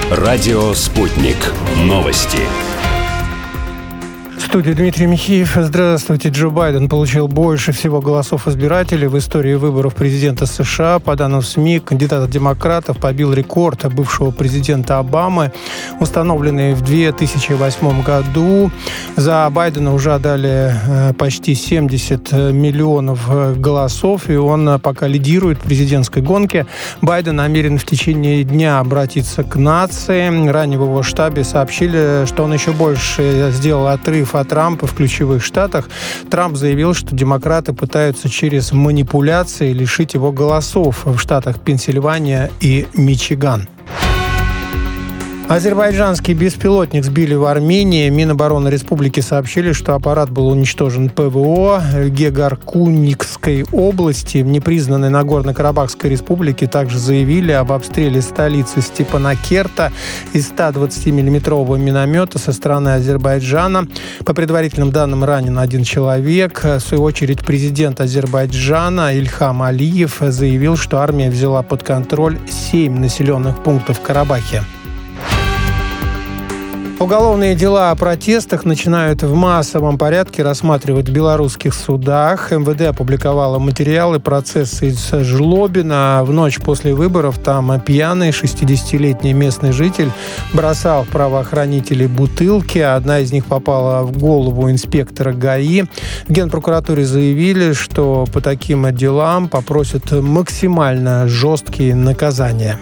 Радио «Спутник». Новости. В студии Дмитрий Михеев. Здравствуйте. Джо Байден получил больше всего голосов избирателей в истории выборов президента США. По данным СМИ, кандидат от демократов побил рекорд бывшего президента Обамы, установленный в 2008 году. За Байдена уже отдали почти 70 миллионов голосов, и он пока лидирует в президентской гонке. Байден намерен в течение дня обратиться к нации. Ранее в его штабе сообщили, что он еще больше сделал отрыв от Трампа в ключевых штатах. Трамп заявил, что демократы пытаются через манипуляции лишить его голосов в штатах Пенсильвания и Мичиган. Азербайджанский беспилотник сбили в Армении. Минобороны республики сообщили, что аппарат был уничтожен ПВО Гегаркуникской области. В непризнанной Нагорно-Карабахской республике также заявили об обстреле столицы Степанакерта из 120-миллиметрового миномета со стороны Азербайджана. По предварительным данным, ранен один человек. В свою очередь, президент Азербайджана Ильхам Алиев заявил, что армия взяла под контроль 7 населенных пунктов в Карабахе. Уголовные дела о протестах начинают в массовом порядке рассматривать в белорусских судах. МВД опубликовало материалы процесса из Жлобина. В ночь после выборов там пьяный 60-летний местный житель бросал в правоохранителей бутылки. Одна из них попала в голову инспектора ГАИ. В Генпрокуратуре заявили, что по таким делам попросят максимально жесткие наказания.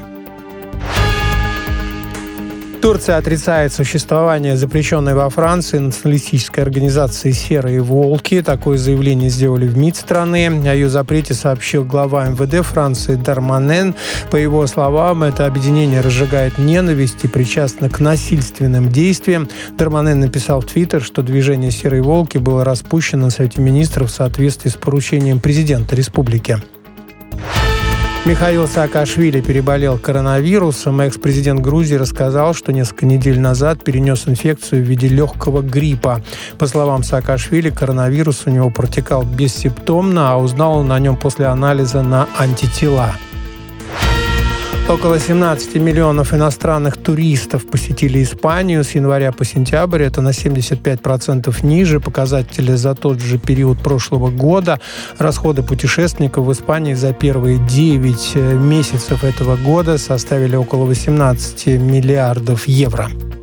Турция отрицает существование запрещенной во Франции националистической организации «Серые волки». Такое заявление сделали в МИД страны. О ее запрете сообщил глава МВД Франции Дарманен. По его словам, это объединение разжигает ненависть и причастно к насильственным действиям. Дарманен написал в Твиттер, что движение «Серые волки» было распущено на Совете министров в соответствии с поручением президента республики. Михаил Саакашвили переболел коронавирусом. Экс-президент Грузии рассказал, что несколько недель назад перенес инфекцию в виде легкого гриппа. По словам Саакашвили, коронавирус у него протекал бессимптомно, а узнал он о нем после анализа на антитела. Около 17 миллионов иностранных туристов посетили Испанию с января по сентябрь. Это на 75% ниже показатели за тот же период прошлого года. Расходы путешественников в Испании за первые 9 месяцев этого года составили около 18 миллиардов евро.